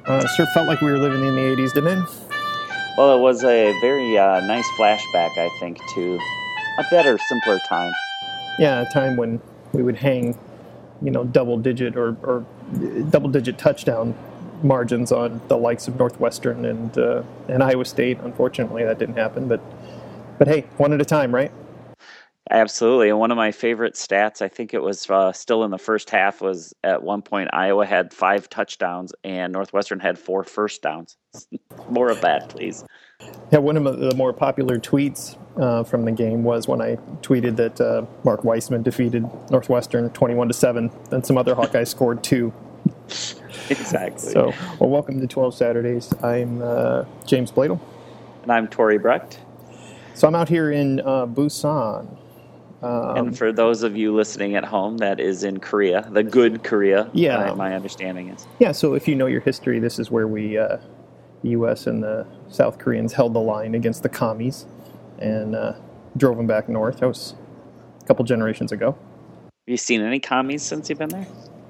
Sure felt like we were living in the 80s, didn't it? Well, it was a very nice flashback, I think, to a better, simpler time. Yeah, a time when we would hang, double-digit or double-digit touchdown margins on the likes of Northwestern and Iowa State. Unfortunately, that didn't happen, but hey, one at a time, right? Absolutely. And one of my favorite stats, I think it was still in the first half, was at one point Iowa had 5 touchdowns and Northwestern had 4 first downs. More of that, please. Yeah, one of the more popular tweets from the game was when I tweeted that Mark Weissman defeated Northwestern 21-7, and some other Hawkeyes scored 2. Exactly. So, well, welcome to 12 Saturdays. I'm James Bladel. And I'm Tori Brecht. So I'm out here in Busan. And for those of you listening at home, that is in Korea, the good Korea, yeah. My understanding is. Yeah, so if you know your history, this is where the U.S. and the South Koreans held the line against the commies and drove them back north. That was a couple generations ago. Have you seen any commies since you've been there?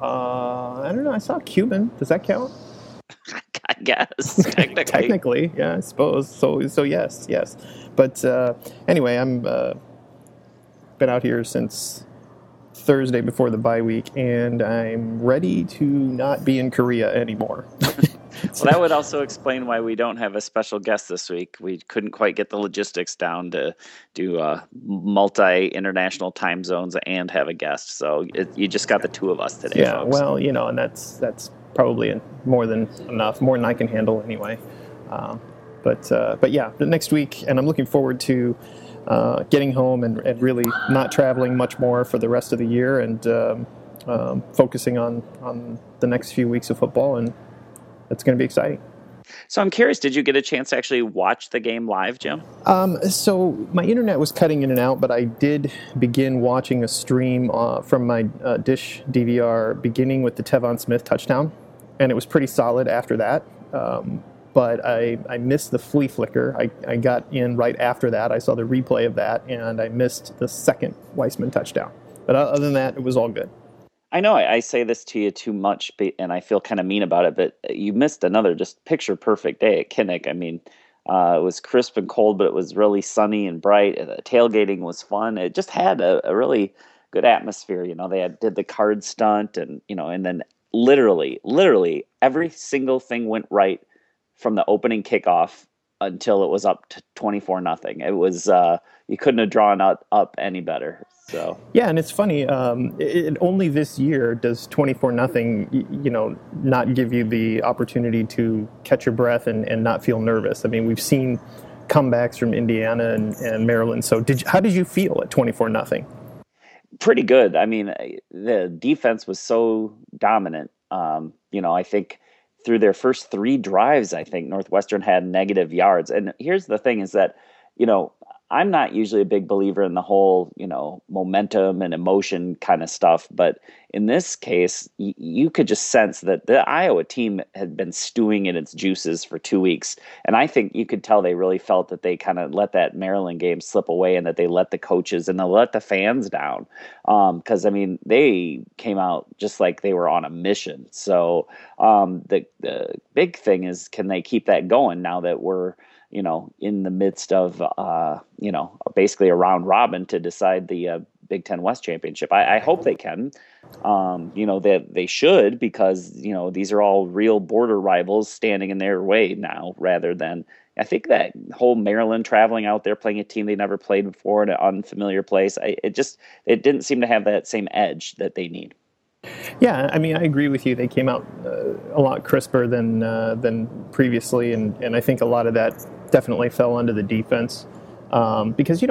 I don't know. I saw a Cuban. Does that count? I guess, technically. Technically, yeah, I suppose. So yes. But anyway, I'm been out here since Thursday before the bye week, and I'm ready to not be in Korea anymore. Well, that would also explain why we don't have a special guest this week. We couldn't quite get the logistics down to do multi-international time zones and have a guest. So you just got the two of us today, yeah, folks. Well, and that's probably more than enough, more than I can handle anyway. But yeah, the next week, and I'm looking forward to getting home and really not traveling much more for the rest of the year and focusing on the next few weeks of football, and it's going to be exciting. So I'm curious, did you get a chance to actually watch the game live, Jim? So my internet was cutting in and out, but I did begin watching a stream from my Dish DVR beginning with the Tevon Smith touchdown, and it was pretty solid after that. But I missed the flea flicker. I got in right after that. I saw the replay of that, and I missed the second Weissman touchdown. But other than that, it was all good. I know I say this to you too much, and I feel kind of mean about it, but you missed another just picture-perfect day at Kinnick. I mean, it was crisp and cold, but it was really sunny and bright. The tailgating was fun. It just had a really good atmosphere. They did the card stunt, and then literally every single thing went right from the opening kickoff until it was up to 24-0. It was you couldn't have drawn up any better. So yeah, and it's funny. Only this year does 24-0, not give you the opportunity to catch your breath and not feel nervous. I mean, we've seen comebacks from Indiana and Maryland. So how did you feel at 24-0? Pretty good. I mean, the defense was so dominant. I think through their first 3 drives, I think Northwestern had negative yards. And here's the thing is that, I'm not usually a big believer in the whole, momentum and emotion kind of stuff. But in this case, you could just sense that the Iowa team had been stewing in its juices for 2 weeks. And I think you could tell they really felt that they kind of let that Maryland game slip away and that they let the coaches and they let the fans down. Because, they came out just like they were on a mission. So the big thing is, can they keep that going now that we're, in the midst of, basically a round robin to decide the Big Ten West Championship. I hope they can, that they should, because, these are all real border rivals standing in their way now, rather than, I think that whole Maryland traveling out there playing a team they never played before in an unfamiliar place. It didn't seem to have that same edge that they need. Yeah, I agree with you. They came out a lot crisper than previously, and I think a lot of that definitely fell under the defense. Because,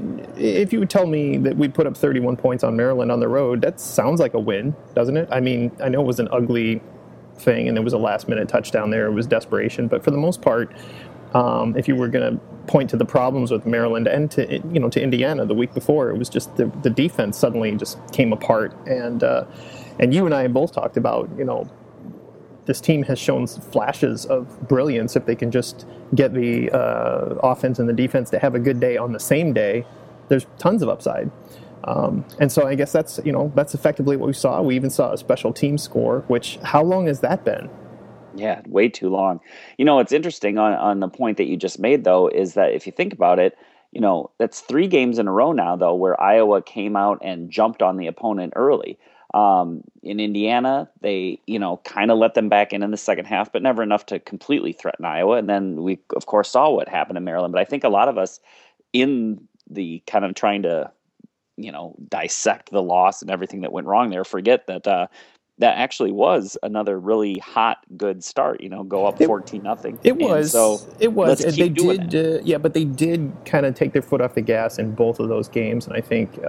if you would tell me that we put up 31 points on Maryland on the road, that sounds like a win, doesn't it? I know it was an ugly thing, and there was a last-minute touchdown there. It was desperation. But for the most part, if you were going to point to the problems with Maryland and to Indiana the week before, it was just the defense suddenly just came apart. And you and I both talked about, this team has shown flashes of brilliance if they can just get the offense and the defense to have a good day on the same day. There's tons of upside. And so I guess that's effectively what we saw. We even saw a special team score, which, how long has that been? Yeah, way too long. What's interesting on the point that you just made, though, is that if you think about it, that's 3 games in a row now, though, where Iowa came out and jumped on the opponent early. In Indiana, they, kind of let them back in the second half, but never enough to completely threaten Iowa. And then we, of course, saw what happened in Maryland. But I think a lot of us in the kind of trying to, dissect the loss and everything that went wrong there, forget that that actually was another really hot, good start. Go up 14-0. It was. So it was. let's keep doing it. Yeah, but they did kind of take their foot off the gas in both of those games, and I think.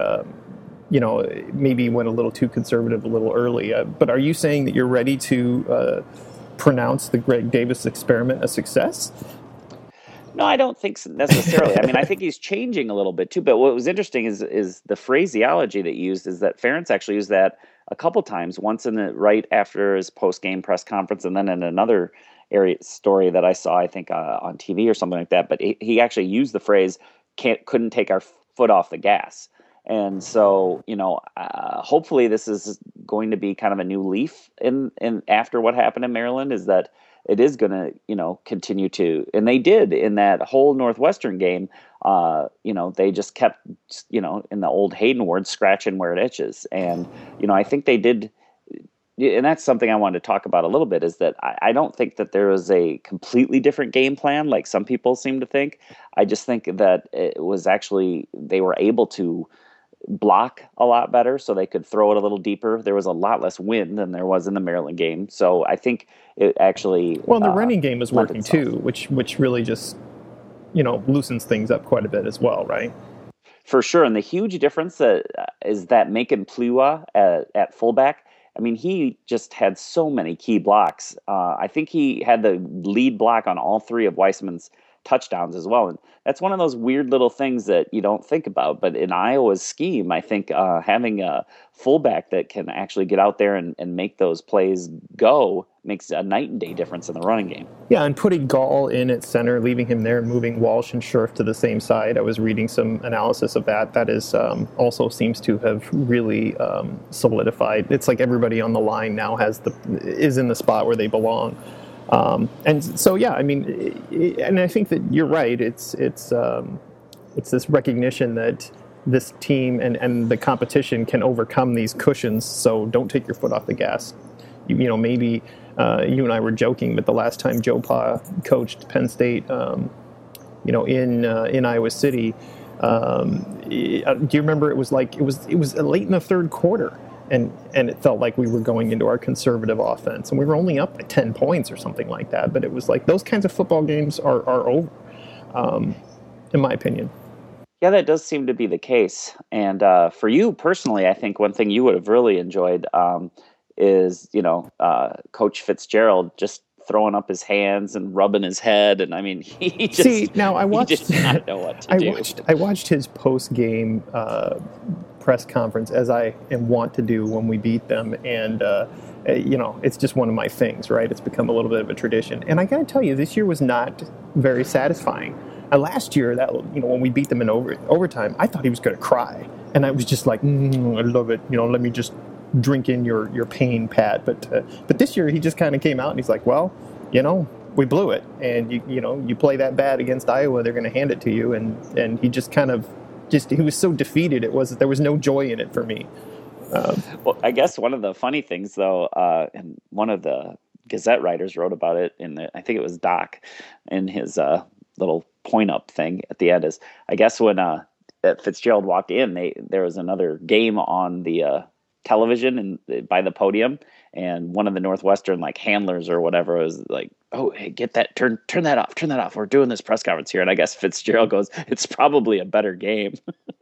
Maybe went a little too conservative a little early. But are you saying that you're ready to pronounce the Greg Davis experiment a success? No, I don't think so necessarily. I mean, I think he's changing a little bit too. But what was interesting is the phraseology that he used is that Ferentz actually used that a couple times. Once right after his post game press conference, and then in another story that I saw, I think on TV or something like that. But he actually used the phrase "couldn't take our foot off the gas." And so, hopefully this is going to be kind of a new leaf in after what happened in Maryland, is that it is going to, continue to, and they did in that whole Northwestern game. They just kept, in the old Hayden word, scratching where it itches. And, I think they did. And that's something I wanted to talk about a little bit, is that I don't think that there was a completely different game plan like some people seem to think. I just think that it was actually, they were able to block a lot better, so they could throw it a little deeper. There was a lot less wind than there was in the Maryland game, so I think it actually the running game is working too, which really just loosens things up quite a bit as well, right? For sure. And the huge difference is that Macon Plua at fullback. I mean, he just had so many key blocks. I think he had the lead block on all 3 of Weissman's touchdowns as well. And that's one of those weird little things that you don't think about. But in Iowa's scheme, I think having a fullback that can actually get out there and make those plays go makes a night and day difference in the running game. Yeah, and putting Gall in at center, leaving him there, and moving Walsh and Scherf to the same side. I was reading some analysis of that. That is also seems to have really solidified. It's like everybody on the line now is in the spot where they belong. And so, yeah, I mean, and I think that you're right. It's this recognition that this team and the competition can overcome these cushions. So don't take your foot off the gas. Maybe you and I were joking, but the last time Joe Pa coached Penn State, in Iowa City, do you remember? It was late in the third quarter. And it felt like we were going into our conservative offense, and we were only up by 10 points or something like that. But it was like those kinds of football games are over, in my opinion. Yeah, that does seem to be the case. And for you personally, I think one thing you would have really enjoyed is, Coach Fitzgerald just throwing up his hands and rubbing his head. And I mean, he just, he did not know what to do. I watched his post-game press conference, as I am wont to do when we beat them, and it's just one of my things, right? It's become a little bit of a tradition, and I got to tell you, this year was not very satisfying. Last year, when we beat them in overtime, I thought he was going to cry, and I was just like, I love it. Let me just drink in your pain, Pat. But this year, he just kind of came out and he's like, well, we blew it, and you play that bad against Iowa, they're going to hand it to you, and he just kind of. He was so defeated. There was no joy in it for me. Well, I guess one of the funny things, though, and one of the Gazette writers wrote about it I think it was Doc, in his little point up thing at the end, is I guess when Fitzgerald walked in, there was another game on the television and by the podium, and one of the Northwestern handlers or whatever was like, "Oh, hey, get that, turn that off. We're doing this press conference here." And I guess Fitzgerald goes, "It's probably a better game,"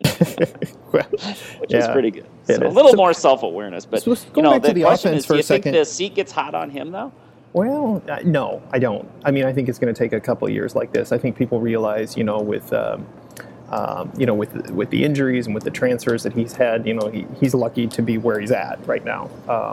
which is pretty good. So a little more self-awareness, but the question is, do you think the seat gets hot on him though? Well, no, I don't. I mean, I think it's going to take a couple of years like this. I think people realize, with the injuries and with the transfers that he's had, he's lucky to be where he's at right now.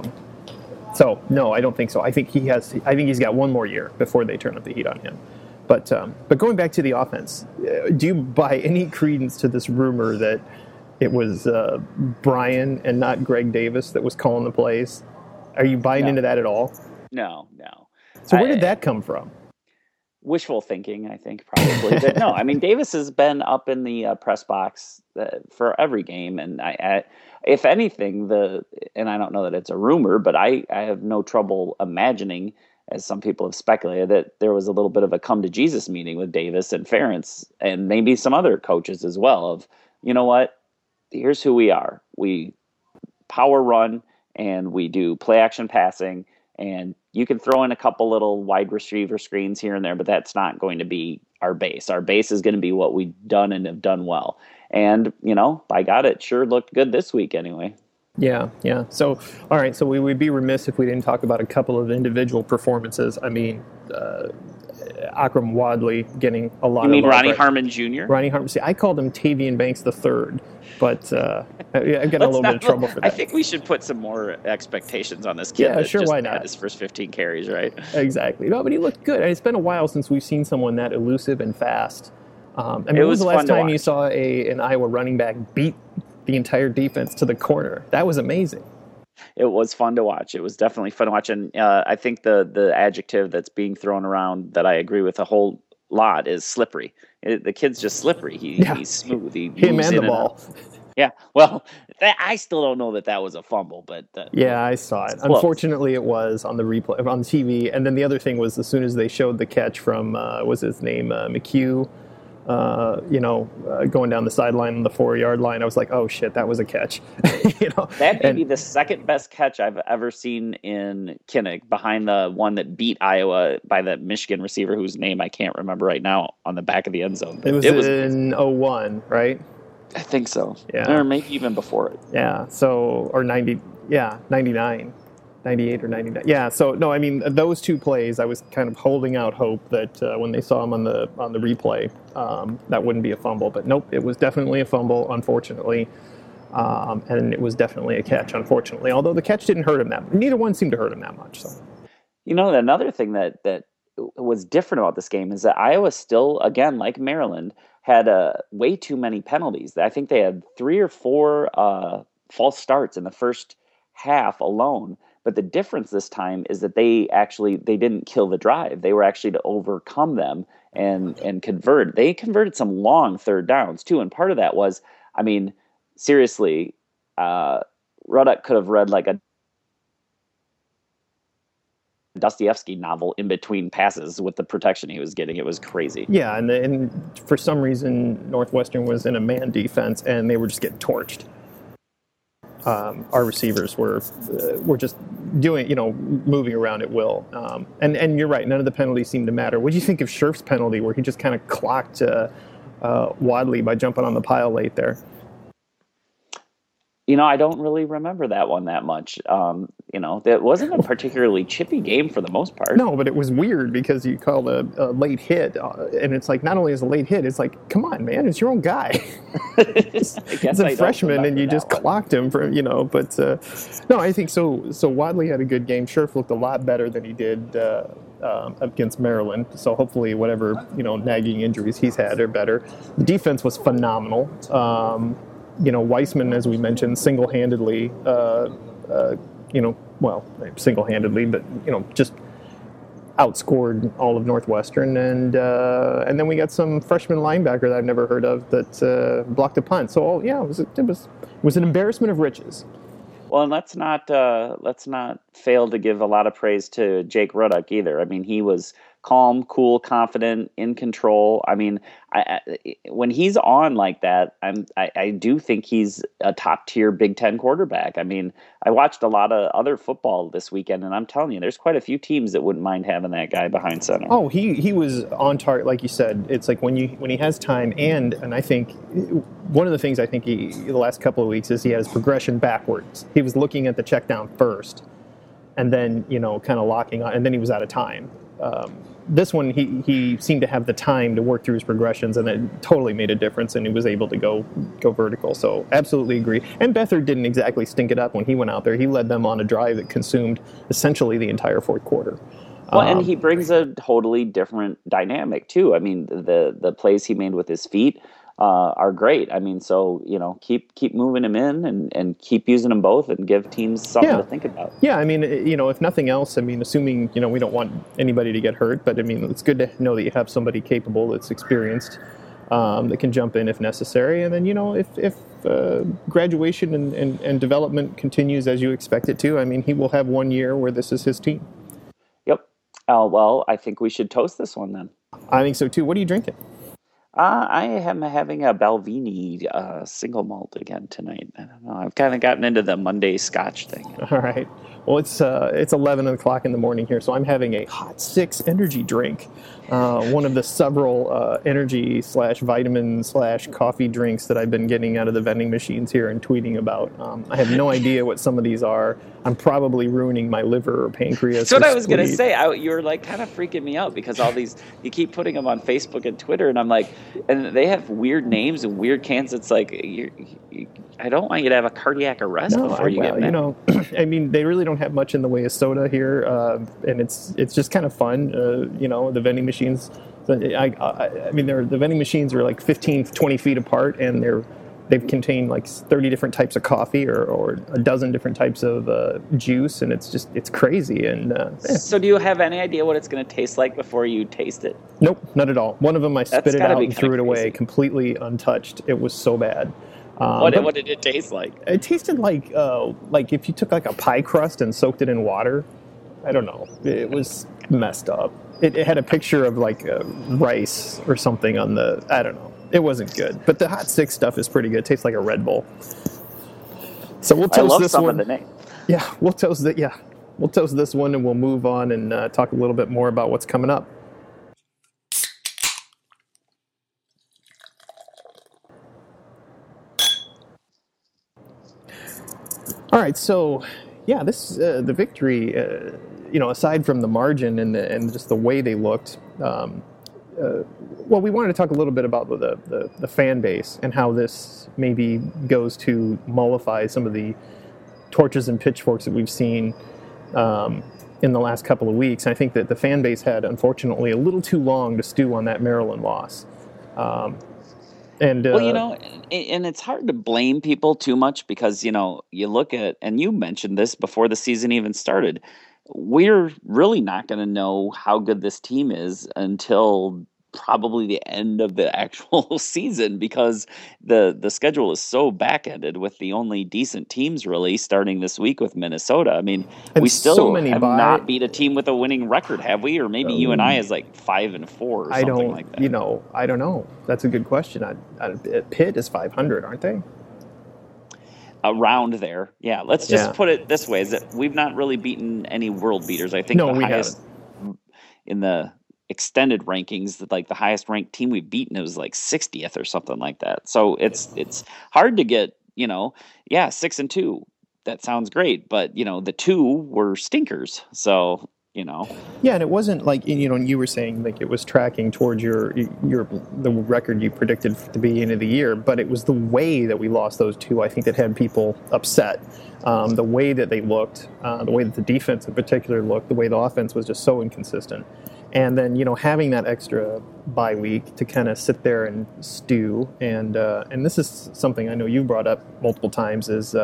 So no, I don't think so. I think he's got one more year before they turn up the heat on him. But going back to the offense, do you buy any credence to this rumor that it was Brian and not Greg Davis that was calling the plays? Are you buying into that at all? No. So where did that come from? Wishful thinking, I think, probably. But no, I mean, Davis has been up in the press box for every game, and if anything, and I don't know that it's a rumor, but I have no trouble imagining, as some people have speculated, that there was a little bit of a come to Jesus meeting with Davis and Ferentz, and maybe some other coaches as well. Of, you know what, here's who we are: we power run, and we do play action passing. And you can throw in a couple little wide receiver screens here and there, but that's not going to be our base. Our base is going to be what we've done and have done well. And, by God, it sure looked good this week anyway. Yeah. So, all right, so we would be remiss if we didn't talk about a couple of individual performances. I mean, Akram Wadley getting a lot of love. You mean Ronnie Harmon Jr.? Ronnie Harmon. See, I called him Tavian Banks III, but I got a little bit of trouble for that. I think we should put some more expectations on this kid. Yeah, sure, why not? Had his first 15 carries, right? Exactly. No, but he looked good. And it's been a while since we've seen someone that elusive and fast. When was the last time you saw an Iowa running back beat the entire defense to the corner? That was amazing. It was fun to watch. It was definitely fun to watch. And I think the adjective that's being thrown around that I agree with a whole lot is slippery. The kid's just slippery. He's smooth. Him and the ball. Yeah. Well, I still don't know that was a fumble, but yeah, I saw it. Unfortunately, it was on the replay on TV. And then the other thing was, as soon as they showed the catch from was his name McHugh, going down the sideline on the 4-yard line, I was like, oh shit, that was a catch. That may be the second best catch I've ever seen in Kinnick, behind the one that beat Iowa by the Michigan receiver whose name I can't remember right now, on the back of the end zone. It was in 2001, right? I think so. Yeah. Or maybe even before it. Yeah. So, or 99. 98 or 99. Yeah, so no, I mean, those two plays, I was kind of holding out hope that when they saw him on the replay, that wouldn't be a fumble. But nope, it was definitely a fumble, unfortunately. And it was definitely a catch, unfortunately. Although the catch didn't hurt him neither one seemed to hurt him that much. So, another thing that was different about this game is that Iowa still, again, like Maryland, had way too many penalties. I think they had 3 or 4 false starts in the first half alone. But the difference this time is that they didn't kill the drive. They were actually to overcome them and convert. They converted some long third downs too. And part of that was, I mean, seriously, Ruddock could have read like a Dostoevsky novel in between passes with the protection he was getting. It was crazy. Yeah, and for some reason, Northwestern was in a man defense, and they were just getting torched. Our receivers were just doing, moving around at will. And you're right, none of the penalties seemed to matter. What do you think of Scherf's penalty, where he just kind of clocked Wadley by jumping on the pile late there? I don't really remember that one that much. That wasn't a particularly chippy game for the most part. No, but it was weird because you called a late hit, and it's like, not only is a late hit, it's like, come on, man, it's your own guy. It's a freshman, and you just clocked him for, But no, I think so. So Wadley had a good game. Scherf looked a lot better than he did against Maryland. So hopefully, whatever nagging injuries he's had are better. The defense was phenomenal. Weissman, as we mentioned, single-handedly, single-handedly, but, just outscored all of Northwestern. And then we got some freshman linebacker that I've never heard of that blocked a punt. So, it was an embarrassment of riches. Well, and let's not fail to give a lot of praise to Jake Ruddock either. I mean, he was calm, cool, confident, in control. I mean, when he's on like that, I do think he's a top tier Big Ten quarterback. I mean, I watched a lot of other football this weekend, and I'm telling you, there's quite a few teams that wouldn't mind having that guy behind center. Oh, he was on target, like you said. It's like when he has time, and I think one of the things I think the last couple of weeks is he has progression backwards. He was looking at the check down first, and then kind of locking on, and then he was out of time. This one, he seemed to have the time to work through his progressions, and it totally made a difference, and he was able to go vertical. So absolutely agree. And Beathard didn't exactly stink it up when he went out there. He led them on a drive that consumed essentially the entire fourth quarter. Well, and he brings a totally different dynamic too. I mean, the plays he made with his feet, are great. I mean, so keep moving them in and keep using them both and give teams something Yeah. to think about. Yeah, I mean, if nothing else, I mean, assuming, we don't want anybody to get hurt, but I mean, it's good to know that you have somebody capable that's experienced, that can jump in if necessary. And then, if graduation and development continues as you expect it to, I mean, he will have 1 year where this is his team. Yep. Well, I think we should toast this one then. I think so too. What are you drinking? I am having a Balvenie single malt again tonight. I don't know. I've kind of gotten into the Monday Scotch thing. All right. Well, it's 11 o'clock in the morning here, so I'm having a Hot Six energy drink, one of the several energy/vitamin/coffee drinks that I've been getting out of the vending machines here and tweeting about. I have no idea what some of these are. I'm probably ruining my liver or pancreas. That's what I was going to say. You were like kind of freaking me out because all these, you keep putting them on Facebook and Twitter, and I'm like, and they have weird names and weird cans. It's like, I don't want you to have a cardiac arrest before you get mad. I mean, they really don't have much in the way of soda here, and it's just kind of fun. The vending machines. I mean, the vending machines are like 15, 20 feet apart, and they contain like 30 different types of coffee or a dozen different types of juice, and it's crazy. And So do you have any idea what it's going to taste like before you taste it? Nope, not at all. One of them I spit it out and threw it away crazy. Completely untouched. It was so bad. What did it taste like? It tasted like if you took like a pie crust and soaked it in water. I don't know. It was messed up. It had a picture of like rice or something on the. I don't know. It wasn't good. But the Hot Six stuff is pretty good. It tastes like a Red Bull. So we'll toast this one. Of the name. Yeah, we'll toast it. Yeah, we'll toast this one, and we'll move on and talk a little bit more about what's coming up. All right, so yeah, the victory, aside from the margin and just the way they looked, well, we wanted to talk a little bit about the fan base and how this maybe goes to mollify some of the torches and pitchforks that we've seen in the last couple of weeks. I think that the fan base had, unfortunately, a little too long to stew on that Maryland loss. And it's hard to blame people too much because, you look at, and you mentioned this before the season even started, we're really not going to know how good this team is until probably the end of the actual season because the schedule is so back-ended with the only decent teams really starting this week with Minnesota. I mean, we still have not beat a team with a winning record, have we? Or maybe you and I is like 5-4 or something like that. I don't know. That's a good question. Pitt is 500, aren't they? Around there. Yeah, let's just put it this way, is that we've not really beaten any world beaters. I think the highest haven't. In the extended rankings, like the highest ranked team we've beaten, it was like 60th or something like that. So it's hard to get, 6-2. That sounds great, but the two were stinkers. So, Yeah, and it wasn't like, you were saying like it was tracking towards the record you predicted at the beginning of the year, but it was the way that we lost those two, I think, that had people upset. The way that they looked, the way that the defense in particular looked, the way the offense was just so inconsistent. And then, having that extra bye week to kind of sit there and stew, and this is something I know you brought up multiple times, is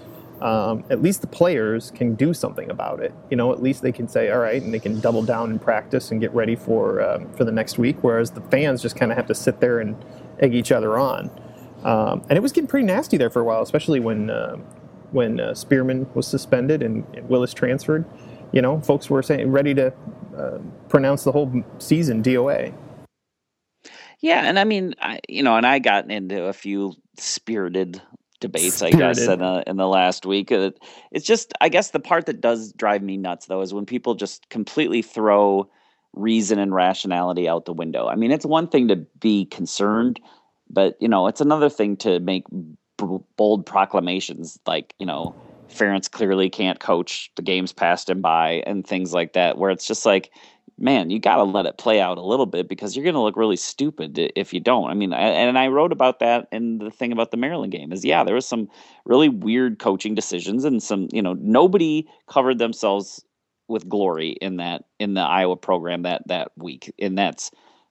at least the players can do something about it. At least they can say, all right, and they can double down and practice and get ready for the next week, whereas the fans just kind of have to sit there and egg each other on. And it was getting pretty nasty there for a while, especially when Spearman was suspended and Willis transferred. Folks were ready to pronounce the whole season DOA. Yeah, and I mean, I got into a few spirited debates, I guess, in the last week. It's just, I guess the part that does drive me nuts, though, is when people just completely throw reason and rationality out the window. I mean, it's one thing to be concerned, but, it's another thing to make bold proclamations like, Ferentz clearly can't coach, the game's passed him by, and things like that, where it's just like, man, you got to let it play out a little bit because you're going to look really stupid if you don't. I mean, and I wrote about that in the thing about the Maryland game is, there was some really weird coaching decisions and some, nobody covered themselves with glory in the Iowa program that week. And that's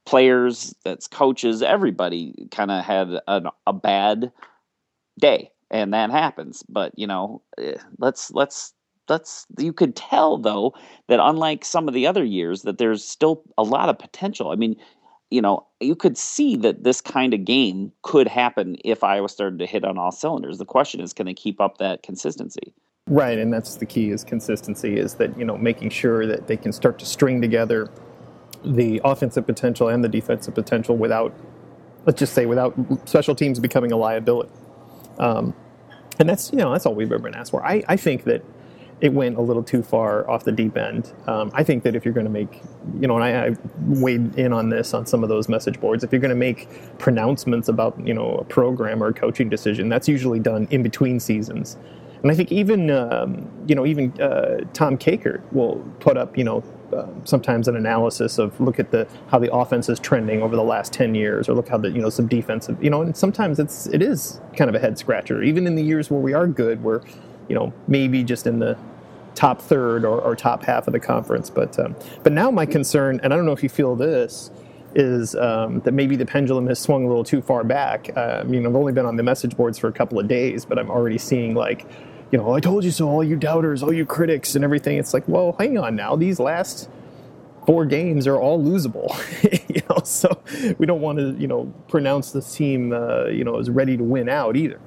players, that's coaches, everybody kind of had a bad day, and that happens. But let's you could tell though that unlike some of the other years that there's still a lot of potential. I mean, you could see that this kind of game could happen if Iowa started to hit on all cylinders. The question is, can they keep up that consistency? Right, and that's the key, is consistency, is that, making sure that they can start to string together the offensive potential and the defensive potential without, let's just say, without special teams becoming a liability. And that's all we've ever been asked for. I think that it went a little too far off the deep end. I think that if you're going to make, and I weighed in on this on some of those message boards, if you're going to make pronouncements about, a program or a coaching decision, that's usually done in between seasons. And I think even Tom Kakert will put up, sometimes an analysis of look at how the offense is trending over the last 10 years, or look how some defensive, and sometimes it is kind of a head scratcher. Even in the years where we are good, we're, maybe just in the top third or top half of the conference. But now my concern, and I don't know if you feel this, is that maybe the pendulum has swung a little too far back. I've only been on the message boards for a couple of days, but I'm already seeing I told you so, all you doubters, all you critics and everything. It's like, well, hang on now. These last 4 games are all losable, so we don't want to, pronounce this team, as ready to win out either.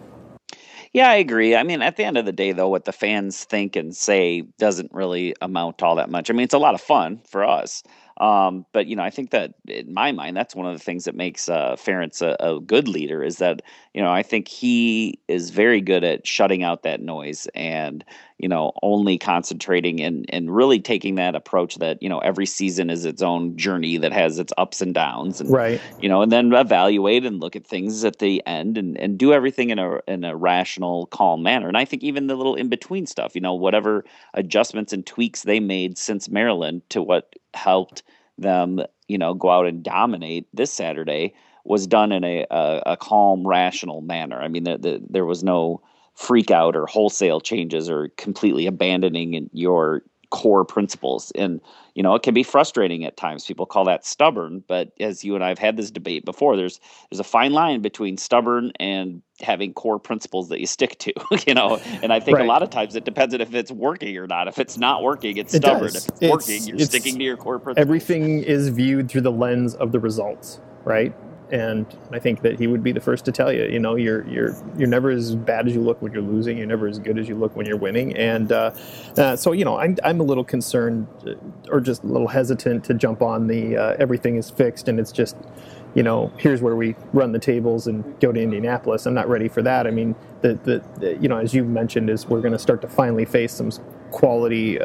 Yeah, I agree. I mean, at the end of the day, though, what the fans think and say doesn't really amount to all that much. I mean, it's a lot of fun for us. But, I think that in my mind, that's one of the things that makes Ferentz a good leader, is that, I think he is very good at shutting out that noise and, only concentrating and really taking that approach that, every season is its own journey that has its ups and downs. And, right. And then evaluate and look at things at the end and do everything in a rational, calm manner. And I think even the little in-between stuff, whatever adjustments and tweaks they made since Maryland to what helped them, go out and dominate this Saturday was done in a calm, rational manner. I mean, there was no freak out or wholesale changes or completely abandoning your core principles. And, it can be frustrating at times. People call that stubborn, but as you and I have had this debate before, there's a fine line between stubborn and having core principles that you stick to, and I think right. A lot of times it depends on if it's working or not. If it's not working, it's stubborn. If it's working, you're sticking to your core principles. Everything is viewed through the lens of the results, right? And I think that he would be the first to tell you, you're never as bad as you look when you're losing. You're never as good as you look when you're winning. And so, I'm a little concerned or just a little hesitant to jump on the everything is fixed and it's just, here's where we run the tables and go to Indianapolis. I'm not ready for that. I mean, the as you mentioned, is we're going to start to finally face some quality,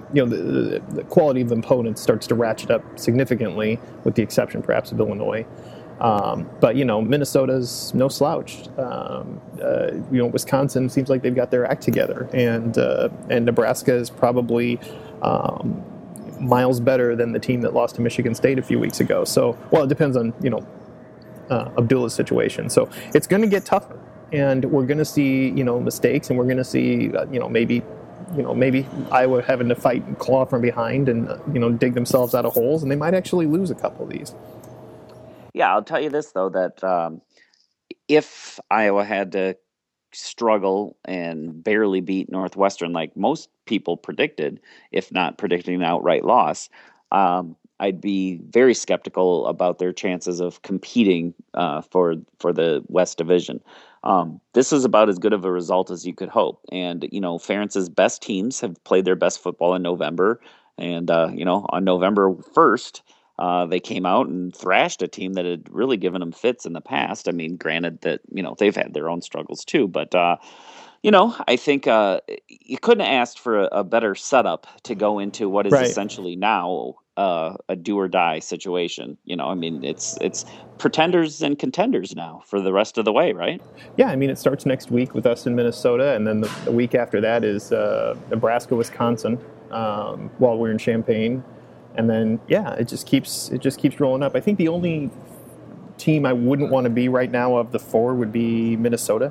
the quality of opponents starts to ratchet up significantly, with the exception perhaps of Illinois. But Minnesota's no slouch. Wisconsin seems like they've got their act together, and Nebraska is probably miles better than the team that lost to Michigan State a few weeks ago. So, well, it depends on Abdullah's situation. So it's going to get tougher, and we're going to see mistakes, and we're going to see maybe Iowa having to fight and claw from behind and dig themselves out of holes, and they might actually lose a couple of these. Yeah, I'll tell you this, though, that if Iowa had to struggle and barely beat Northwestern like most people predicted, if not predicting an outright loss, I'd be very skeptical about their chances of competing for the West Division. This is about as good of a result as you could hope. And, Ferentz's best teams have played their best football in November. And, on November 1st, they came out and thrashed a team that had really given them fits in the past. I mean, granted that, they've had their own struggles too, but, I think you couldn't have asked for a better setup to go into what is right. essentially now a do or die situation. I mean, it's pretenders and contenders now for the rest of the way, right? Yeah, I mean, it starts next week with us in Minnesota, and then the week after that is Nebraska, Wisconsin, while we're in Champaign. And then, it just keeps rolling up. I think the only team I wouldn't want to be right now of the 4 would be Minnesota,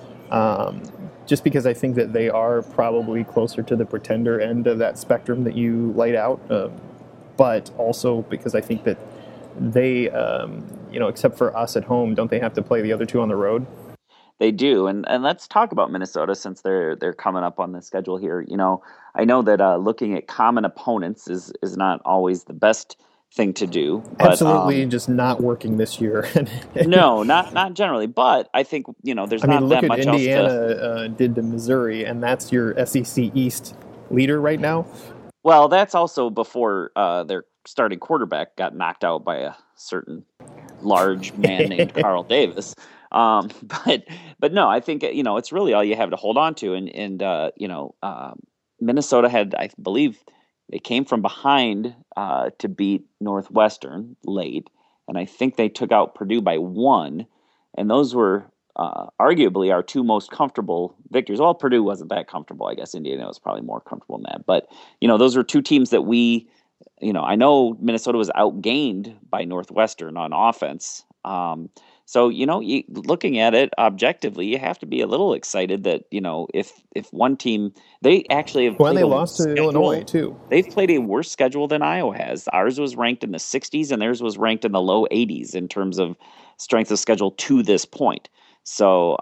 just because I think that they are probably closer to the pretender end of that spectrum that you laid out. But also because I think that they, except for us at home, don't they have to play the other two on the road? They do, and let's talk about Minnesota since they're coming up on the schedule here. I know that looking at common opponents is not always the best thing to do, but Absolutely, just not working this year. no, not generally. But I think there's I mean, not look that at much Indiana else to. did to Missouri, and that's your SEC East leader right now. Well, that's also before their starting quarterback got knocked out by a certain large man named Carl Davis. Um, but but no, I think it's really all you have to hold on to, and Minnesota had, I believe, they came from behind to beat Northwestern late, and I think they took out Purdue by one, and those were arguably our two most comfortable victories. Well, Purdue wasn't that comfortable. I guess Indiana was probably more comfortable than that, but those are two teams that I know Minnesota was outgained by Northwestern on offense. So looking at it objectively, you have to be a little excited that if one team, they actually have Well, played they a lost to schedule. Illinois too. They've played a worse schedule than Iowa has. Ours was ranked in the 60s, and theirs was ranked in the low 80s in terms of strength of schedule to this point. So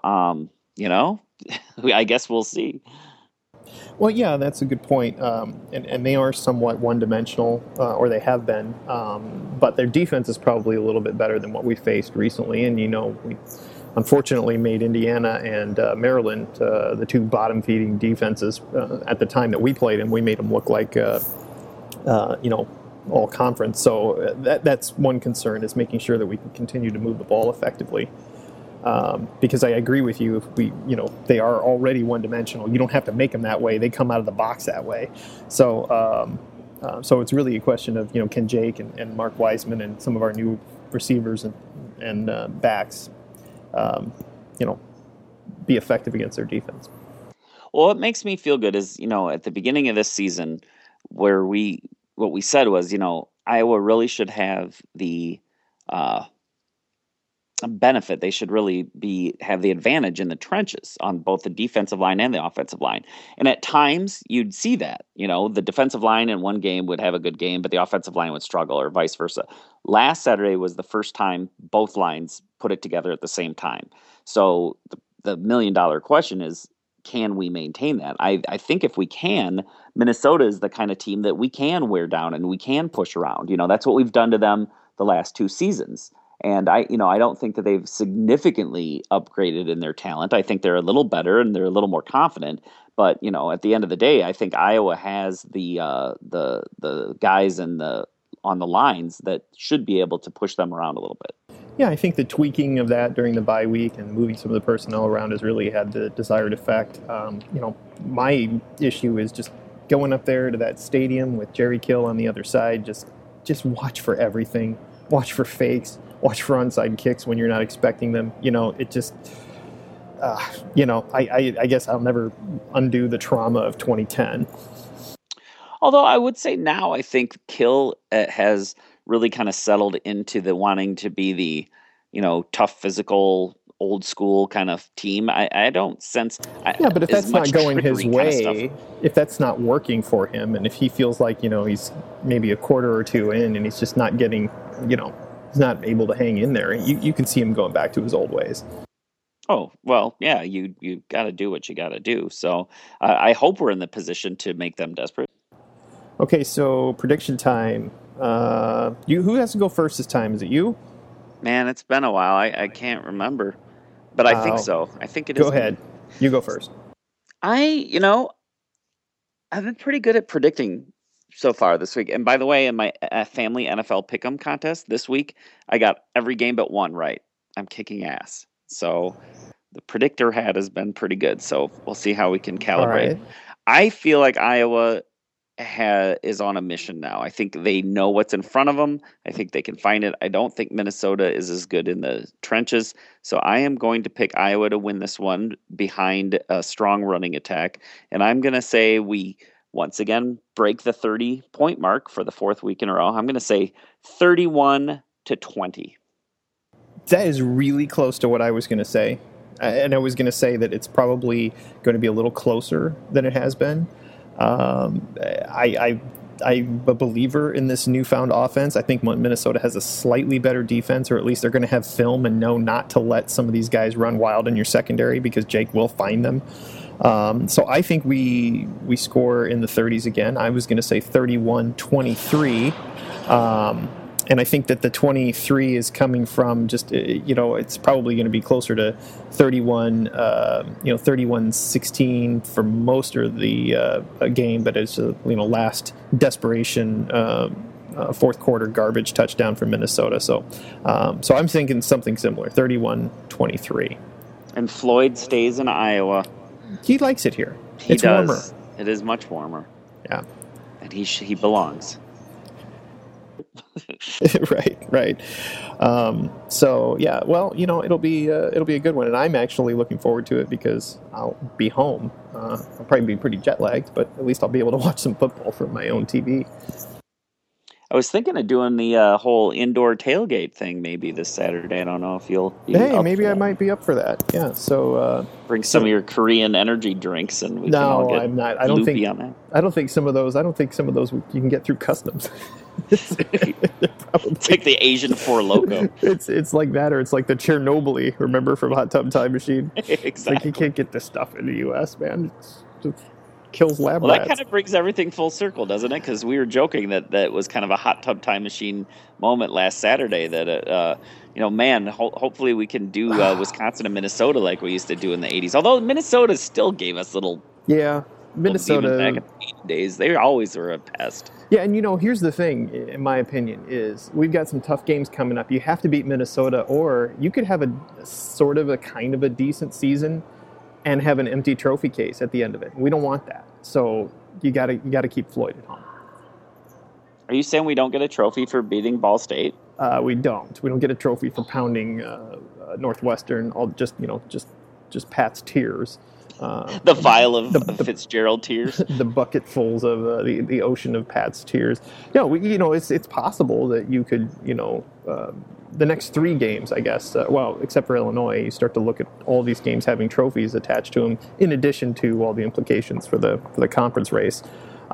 I guess we'll see. Well, yeah, that's a good point. And they are somewhat one-dimensional, or they have been. But their defense is probably a little bit better than what we faced recently. And, we unfortunately made Indiana and Maryland the two bottom-feeding defenses at the time that we played, and we made them look like, all conference. So that's one concern, is making sure that we can continue to move the ball effectively. Because I agree with you, if they are already one-dimensional. You don't have to make them that way; they come out of the box that way. So, so it's really a question of can Jake and Mark Wiseman and some of our new receivers and backs, be effective against their defense. Well, what makes me feel good is at the beginning of this season, what we said was Iowa really should have the benefit. They should really have the advantage in the trenches on both the defensive line and the offensive line. And at times you'd see that, the defensive line in one game would have a good game, but the offensive line would struggle, or vice versa. Last Saturday was the first time both lines put it together at the same time. So the $1 million question is, can we maintain that? I think if we can, Minnesota is the kind of team that we can wear down and we can push around. That's what we've done to them the last two seasons. And I don't think that they've significantly upgraded in their talent. I think they're a little better and they're a little more confident. But at the end of the day, I think Iowa has the guys on the lines that should be able to push them around a little bit. Yeah, I think the tweaking of that during the bye week and moving some of the personnel around has really had the desired effect. My issue is just going up there to that stadium with Jerry Kill on the other side. Just watch for everything. Watch for fakes. Watch for onside kicks when you're not expecting them. It just, I guess I'll never undo the trauma of 2010. Although I would say now I think Kill has really kind of settled into the wanting to be the, tough, physical, old school kind of team. I don't sense. Yeah, but if that's not going his way, if that's not working for him, and if he feels like, he's maybe a quarter or two in and he's just not getting, he's not able to hang in there, you can see him going back to his old ways. Oh, well, yeah, you got to do what you got to do. So I hope we're in the position to make them desperate. Okay, so prediction time. Who has to go first this time? Is it you? Man, it's been a while. I can't remember, but I think so. I think it is. Go ahead. You go first. I've been pretty good at predicting so far this week. And by the way, in my family NFL Pick'em contest this week, I got every game but one right. I'm kicking ass. So the predictor hat has been pretty good. So we'll see how we can calibrate. Right. I feel like Iowa is on a mission now. I think they know what's in front of them. I think they can find it. I don't think Minnesota is as good in the trenches. So I am going to pick Iowa to win this one behind a strong running attack. And I'm going to say we once again break the 30-point mark for the fourth week in a row. I'm going to say 31-20. That is really close to what I was going to say. And I was going to say that it's probably going to be a little closer than it has been. I I'm a believer in this newfound offense. I think Minnesota has a slightly better defense, or at least they're going to have film and know not to let some of these guys run wild in your secondary because Jake will find them. So I think we score in the 30s again. I was going to say 31-23. And I think that the 23 is coming from just, it's probably going to be closer to 31-16 for most of the game, but it's last desperation fourth quarter garbage touchdown from Minnesota. So I'm thinking something similar, 31-23. And Floyd stays in Iowa. He likes it here. It's warmer. It is much warmer. Yeah. And he belongs. Right. So yeah, well, it'll be a good one, and I'm actually looking forward to it because I'll be home. I'll probably be pretty jet lagged, but at least I'll be able to watch some football from my own TV. I was thinking of doing the whole indoor tailgate thing maybe this Saturday. I don't know if you'll be Hey, maybe I might be up for that. Yeah, so bring some of your Korean energy drinks, and we can all get I'm not. I don't think on that. I don't think some of those you can get through customs. It's like the Asian Four Loko. It's like that, or it's like the Chernobyl. Remember from Hot Tub Time Machine? Exactly. It's like you can't get this stuff in the U.S., man. It just kills lab rats. That kind of brings everything full circle, doesn't it? Because we were joking that was kind of a Hot Tub Time Machine moment last Saturday. That hopefully we can do Wisconsin and Minnesota like we used to do in the '80s. Although Minnesota still gave us Minnesota back in the days, they always were a pest. Yeah, and here's the thing, in my opinion, is we've got some tough games coming up. You have to beat Minnesota, or you could have a kind of a decent season and have an empty trophy case at the end of it. We don't want that. So you gotta keep Floyd at home. Are you saying we don't get a trophy for beating Ball State? We don't. We don't get a trophy for pounding Northwestern. Just Pat's tears. The vial of Fitzgerald tears, the bucketfuls of the ocean of Pat's tears. It's possible that you could, the next 3 games, I guess. Except for Illinois, you start to look at all these games having trophies attached to them, in addition to all the implications for the conference race.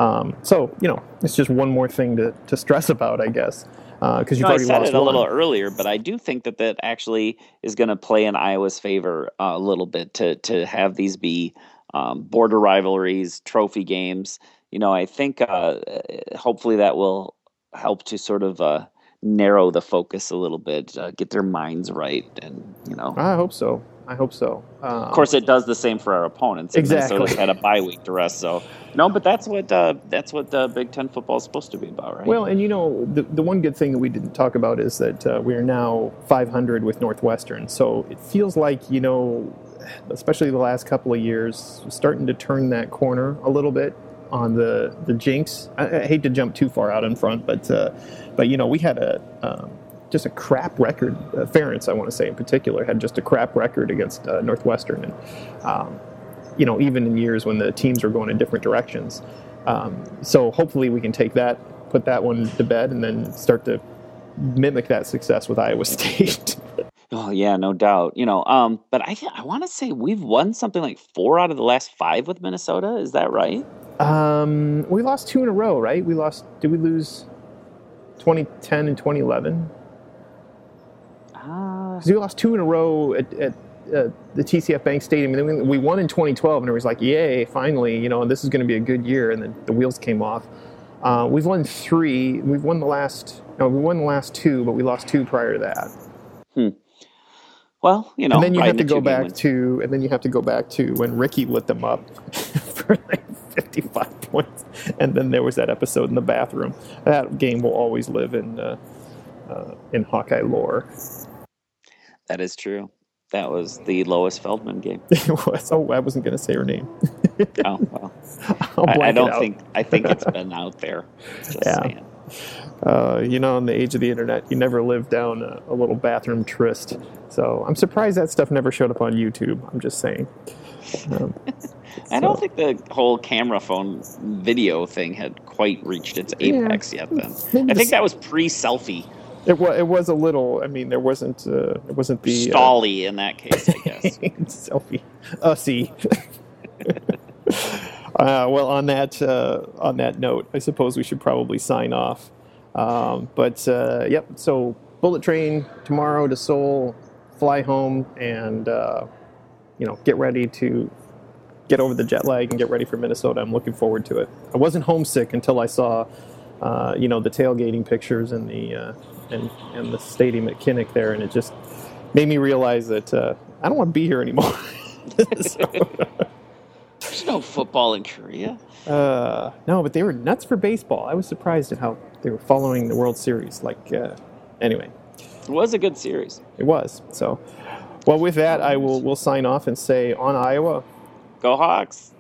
It's just one more thing to stress about, I guess. Because you've already lost one. I said it a little earlier, but I do think that actually is going to play in Iowa's favor a little bit to have these be border rivalries, trophy games. I think hopefully that will help to sort of narrow the focus a little bit, get their minds right, and I hope so. Of course, it does the same for our opponents. Exactly. Minnesota's had a bye week to rest, so no. But that's what Big Ten football is supposed to be about, right? Well, and the one good thing that we didn't talk about is that we are now 500 with Northwestern. So it feels like especially the last couple of years, starting to turn that corner a little bit on the jinx. I hate to jump too far out in front, but we had just a crap record. Ferentz, I want to say in particular, had just a crap record against Northwestern, and even in years when the teams were going in different directions. So hopefully we can take that, put that one to bed, and then start to mimic that success with Iowa State. Oh yeah, no doubt. But I want to say we've won something like 4 out of the last 5 with Minnesota. Is that right? We lost 2 in a row, right? Did we lose 2010 and 2011? Because we lost 2 in a row at the TCF Bank Stadium, and then we won in 2012, and it was like, yay, finally, this is going to be a good year, and then the wheels came off. We've won 3. We won the last 2, but we lost 2 prior to that. Well, and then you have to go back to when Ricky lit them up for like 55 points, and then there was that episode in the bathroom. That game will always live in Hawkeye lore. That is true. That was the Lois Feldman game. It was. Oh, I wasn't going to say her name. Oh, well. I think it's been out there. Just saying. In the age of the internet, you never live down a little bathroom tryst. So I'm surprised that stuff never showed up on YouTube. I'm just saying. I don't think the whole camera phone video thing had quite reached its apex yet then. I think that was pre-selfie. It was a little. I mean, it wasn't the Stally in that case, I guess. Selfie. See. Well, on that note, I suppose we should probably sign off. Yep. So bullet train tomorrow to Seoul, fly home, and get ready to get over the jet lag and get ready for Minnesota. I'm looking forward to it. I wasn't homesick until I saw, the tailgating pictures and the stadium at Kinnick there, and it just made me realize that I don't want to be here anymore. There's no football in Korea. No, but they were nuts for baseball. I was surprised at how they were following the World Series. Anyway, it was a good series. It was. So, well, with that, we'll sign off and say on Iowa. Go Hawks.